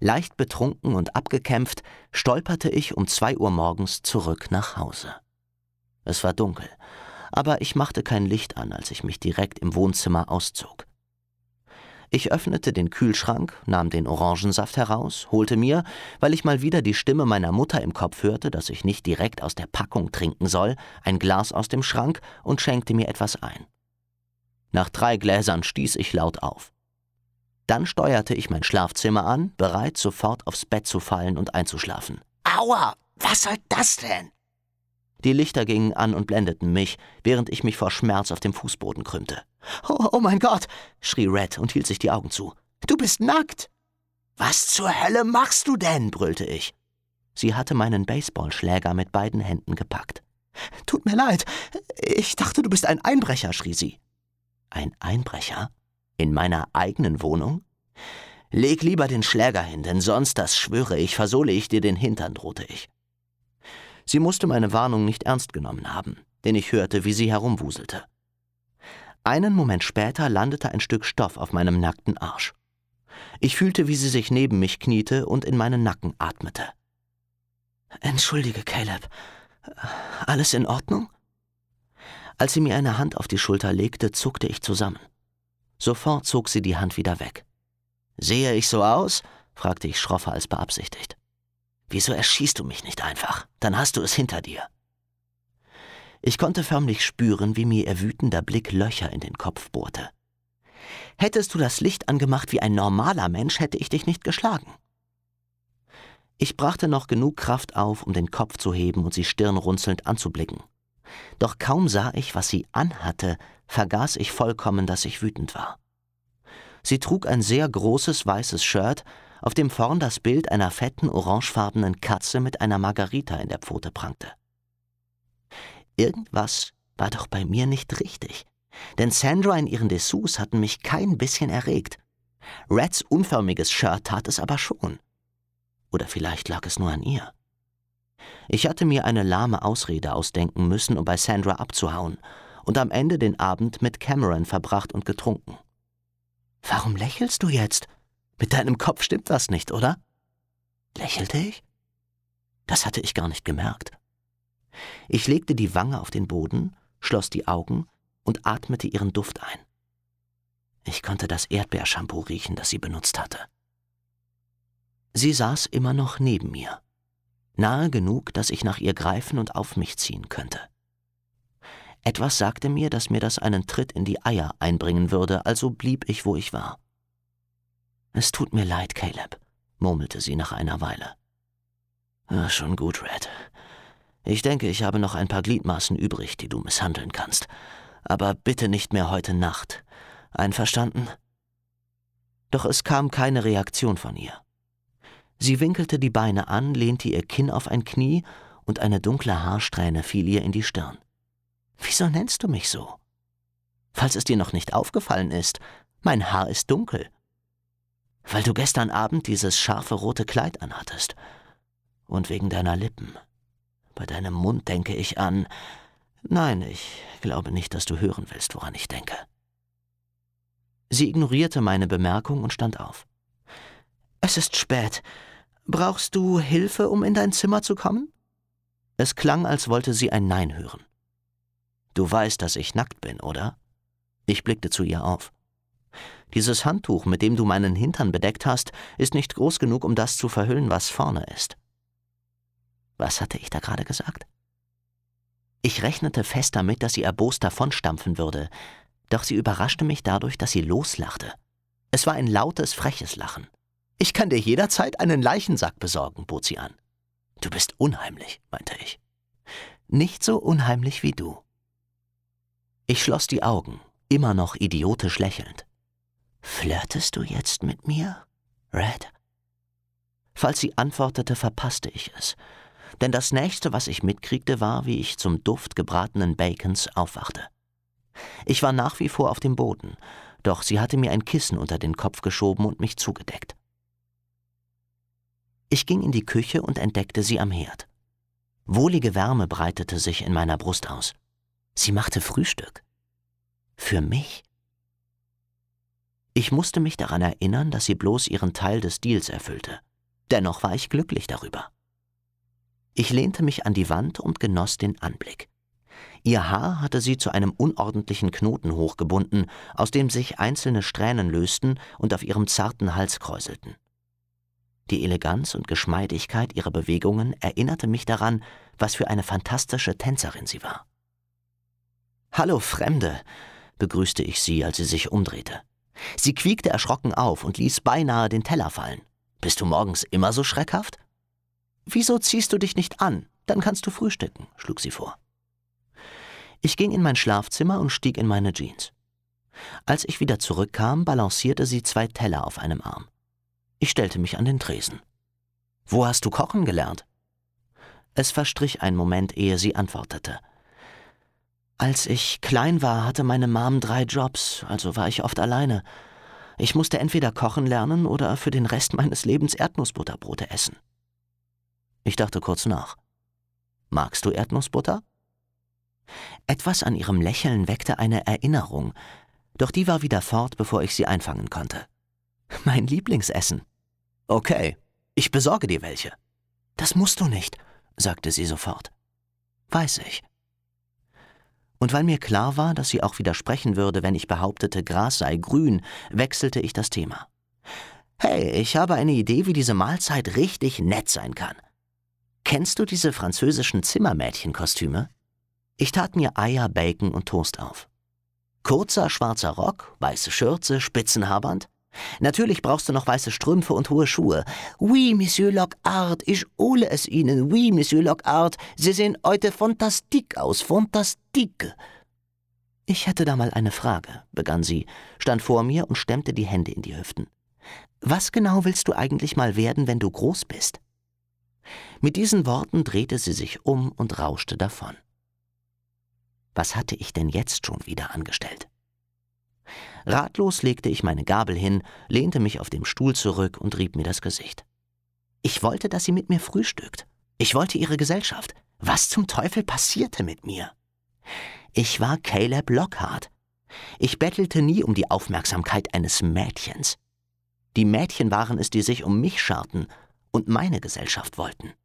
Leicht betrunken und abgekämpft stolperte ich um 2 Uhr morgens zurück nach Hause. Es war dunkel, aber ich machte kein Licht an, als ich mich direkt im Wohnzimmer auszog. Ich öffnete den Kühlschrank, nahm den Orangensaft heraus, holte mir, weil ich mal wieder die Stimme meiner Mutter im Kopf hörte, dass ich nicht direkt aus der Packung trinken soll, ein Glas aus dem Schrank und schenkte mir etwas ein. Nach 3 Gläsern stieß ich laut auf. Dann steuerte ich mein Schlafzimmer an, bereit, sofort aufs Bett zu fallen und einzuschlafen. Aua, was soll das denn? Die Lichter gingen an und blendeten mich, während ich mich vor Schmerz auf dem Fußboden krümmte. Oh mein Gott, schrie Red und hielt sich die Augen zu. Du bist nackt! Was zur Hölle machst du denn? Brüllte ich. Sie hatte meinen Baseballschläger mit beiden Händen gepackt. Tut mir leid, ich dachte, du bist ein Einbrecher, schrie sie. Ein Einbrecher? In meiner eigenen Wohnung? Leg lieber den Schläger hin, denn sonst, das schwöre ich, versohle ich dir den Hintern, drohte ich. Sie musste meine Warnung nicht ernst genommen haben, denn ich hörte, wie sie herumwuselte. Einen Moment später landete ein Stück Stoff auf meinem nackten Arsch. Ich fühlte, wie sie sich neben mich kniete und in meinen Nacken atmete. »Entschuldige, Caleb. Alles in Ordnung?« Als sie mir eine Hand auf die Schulter legte, zuckte ich zusammen. Sofort zog sie die Hand wieder weg. »Sehe ich so aus?« fragte ich schroffer als beabsichtigt. »Wieso erschießt du mich nicht einfach? Dann hast du es hinter dir.« Ich konnte förmlich spüren, wie mir ihr wütender Blick Löcher in den Kopf bohrte. »Hättest du das Licht angemacht wie ein normaler Mensch, hätte ich dich nicht geschlagen.« Ich brachte noch genug Kraft auf, um den Kopf zu heben und sie stirnrunzelnd anzublicken. Doch kaum sah ich, was sie anhatte, vergaß ich vollkommen, dass ich wütend war. Sie trug ein sehr großes weißes Shirt, auf dem vorn das Bild einer fetten orangefarbenen Katze mit einer Margarita in der Pfote prangte. Irgendwas war doch bei mir nicht richtig, denn Sandra in ihren Dessous hatten mich kein bisschen erregt. Reds unförmiges Shirt tat es aber schon. Oder vielleicht lag es nur an ihr. Ich hatte mir eine lahme Ausrede ausdenken müssen, um bei Sandra abzuhauen, und am Ende den Abend mit Cameron verbracht und getrunken. »Warum lächelst du jetzt? Mit deinem Kopf stimmt was nicht, oder?« Lächelte ich? Das hatte ich gar nicht gemerkt. Ich legte die Wange auf den Boden, schloss die Augen und atmete ihren Duft ein. Ich konnte das Erdbeershampoo riechen, das sie benutzt hatte. Sie saß immer noch neben mir, nahe genug, dass ich nach ihr greifen und auf mich ziehen könnte. Etwas sagte mir, dass mir das einen Tritt in die Eier einbringen würde, also blieb ich, wo ich war. »Es tut mir leid, Caleb«, murmelte sie nach einer Weile. »Schon gut, Red. Ich denke, ich habe noch ein paar Gliedmaßen übrig, die du misshandeln kannst. Aber bitte nicht mehr heute Nacht. Einverstanden?« Doch es kam keine Reaktion von ihr. Sie winkelte die Beine an, lehnte ihr Kinn auf ein Knie und eine dunkle Haarsträhne fiel ihr in die Stirn. »Wieso nennst du mich so?« »Falls es dir noch nicht aufgefallen ist, mein Haar ist dunkel.« »Weil du gestern Abend dieses scharfe rote Kleid anhattest. Und wegen deiner Lippen. Bei deinem Mund denke ich an... Nein, ich glaube nicht, dass du hören willst, woran ich denke.« Sie ignorierte meine Bemerkung und stand auf. »Es ist spät. Brauchst du Hilfe, um in dein Zimmer zu kommen?« Es klang, als wollte sie ein Nein hören. »Du weißt, dass ich nackt bin, oder?« Ich blickte zu ihr auf. »Dieses Handtuch, mit dem du meinen Hintern bedeckt hast, ist nicht groß genug, um das zu verhüllen, was vorne ist.« Was hatte ich da gerade gesagt? Ich rechnete fest damit, dass sie erbost davonstampfen würde, doch sie überraschte mich dadurch, dass sie loslachte. Es war ein lautes, freches Lachen. »Ich kann dir jederzeit einen Leichensack besorgen«, bot sie an. »Du bist unheimlich«, meinte ich. »Nicht so unheimlich wie du.« Ich schloss die Augen, immer noch idiotisch lächelnd. »Flirtest du jetzt mit mir, Red?« Falls sie antwortete, verpasste ich es. Denn das Nächste, was ich mitkriegte, war, wie ich zum Duft gebratenen Bacons aufwachte. Ich war nach wie vor auf dem Boden, doch sie hatte mir ein Kissen unter den Kopf geschoben und mich zugedeckt. Ich ging in die Küche und entdeckte sie am Herd. Wohlige Wärme breitete sich in meiner Brust aus. Sie machte Frühstück. Für mich? Ich musste mich daran erinnern, dass sie bloß ihren Teil des Deals erfüllte. Dennoch war ich glücklich darüber. Ich lehnte mich an die Wand und genoss den Anblick. Ihr Haar hatte sie zu einem unordentlichen Knoten hochgebunden, aus dem sich einzelne Strähnen lösten und auf ihrem zarten Hals kräuselten. Die Eleganz und Geschmeidigkeit ihrer Bewegungen erinnerte mich daran, was für eine fantastische Tänzerin sie war. »Hallo, Fremde«, begrüßte ich sie, als sie sich umdrehte. Sie quiekte erschrocken auf und ließ beinahe den Teller fallen. »Bist du morgens immer so schreckhaft?« »Wieso ziehst du dich nicht an? Dann kannst du frühstücken«, schlug sie vor. Ich ging in mein Schlafzimmer und stieg in meine Jeans. Als ich wieder zurückkam, balancierte sie 2 Teller auf einem Arm. Ich stellte mich an den Tresen. »Wo hast du kochen gelernt?« Es verstrich ein Moment, ehe sie antwortete. »Als ich klein war, hatte meine Mom 3 Jobs, also war ich oft alleine. Ich musste entweder kochen lernen oder für den Rest meines Lebens Erdnussbutterbrote essen.« Ich dachte kurz nach. »Magst du Erdnussbutter?« Etwas an ihrem Lächeln weckte eine Erinnerung, doch die war wieder fort, bevor ich sie einfangen konnte. »Mein Lieblingsessen.« »Okay, ich besorge dir welche.« »Das musst du nicht«, sagte sie sofort. »Weiß ich.« Und weil mir klar war, dass sie auch widersprechen würde, wenn ich behauptete, Gras sei grün, wechselte ich das Thema. »Hey, ich habe eine Idee, wie diese Mahlzeit richtig nett sein kann. Kennst du diese französischen Zimmermädchenkostüme?« Ich tat mir Eier, Bacon und Toast auf. Kurzer schwarzer Rock, weiße Schürze, Spitzenhaarband. Natürlich brauchst du noch weiße Strümpfe und hohe Schuhe. »Oui, Monsieur Lockhart, ich hole es Ihnen. Oui, Monsieur Lockhart, Sie sehen heute fantastique aus, fantastique.« »Ich hätte da mal eine Frage«, begann sie, stand vor mir und stemmte die Hände in die Hüften. »Was genau willst du eigentlich mal werden, wenn du groß bist?« Mit diesen Worten drehte sie sich um und rauschte davon. Was hatte ich denn jetzt schon wieder angestellt? Ratlos legte ich meine Gabel hin, lehnte mich auf dem Stuhl zurück und rieb mir das Gesicht. Ich wollte, dass sie mit mir frühstückt. Ich wollte ihre Gesellschaft. Was zum Teufel passierte mit mir? Ich war Caleb Lockhart. Ich bettelte nie um die Aufmerksamkeit eines Mädchens. Die Mädchen waren es, die sich um mich scharten und meine Gesellschaft wollten.